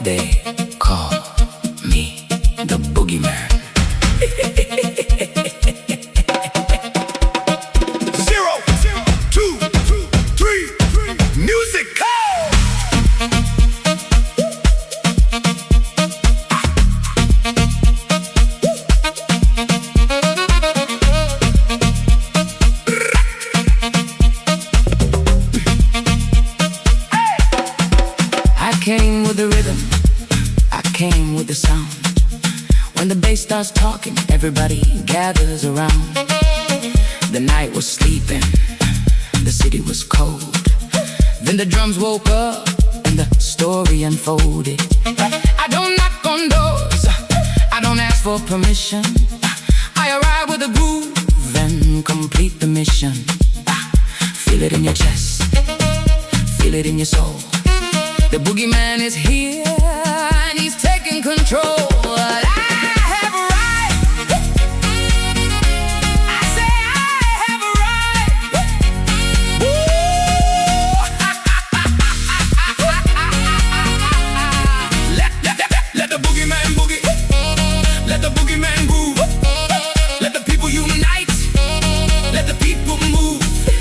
They call me the boogeyman. 0, 2, 3, music. I came with the rhythm, I came with the sound. When the bass starts talking, everybody gathers around. The night was sleeping, the city was cold. Then the drums woke up and the story unfolded. I don't knock on doors, I don't ask for permission. I arrive with a groove and complete the mission. Feel it in your chest, feel it in your soul. The boogeyman is here and he's taking control. But I have a right. I say I have a right. Let the boogeyman boogie. Let the boogeyman groove. Let the people unite. Let the people move.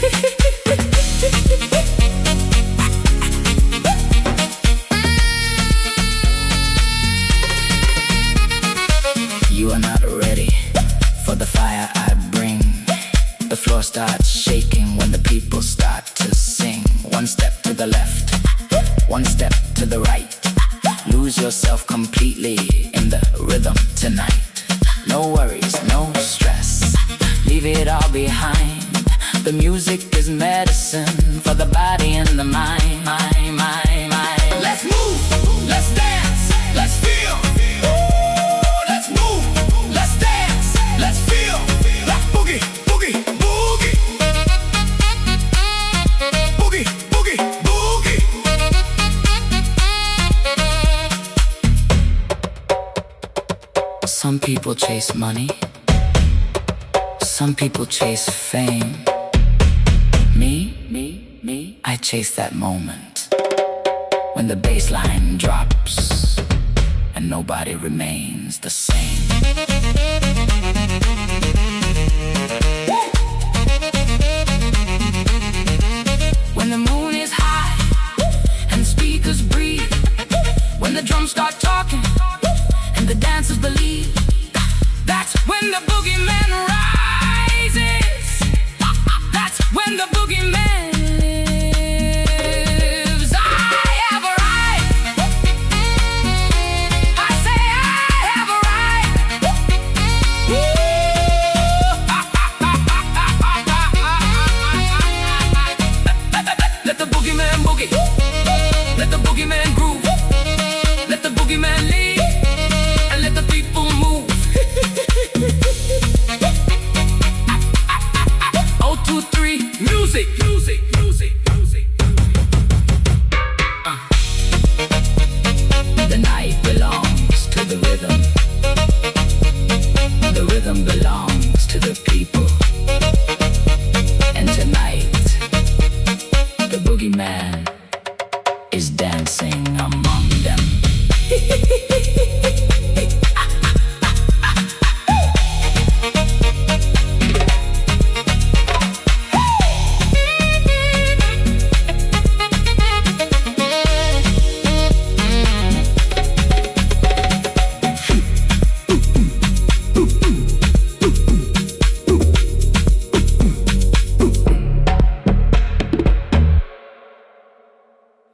You are not ready for the fire I bring. The floor starts shaking when the people start to sing. One step to the left, one step to the right. Lose yourself completely in the rhythm tonight. No worries, no stress, leave it all behind. The music is medicine for the body and the mind. Let's move, let's dance, let's feel. Let's move, let's dance, let's feel. Like boogie, boogie, boogie. Boogie, boogie, boogie. Some people chase money, some people chase fame. Me, I chase that moment when the bass line drops and nobody remains the same. When the moon is high and speakers breathe, when the drums start talking and the dancers believe, that's when the boogeyman rises. That's when the boogeyman lives. I have a right. I say I have a right. Let the boogeyman boogie. Let the boogeyman groove. Let the boogeyman lead. And let the people move. 0, 2, 3, music, music, music, music. The night belongs to the rhythm. The rhythm belongs to the people. And tonight, the boogeyman is dancing among them.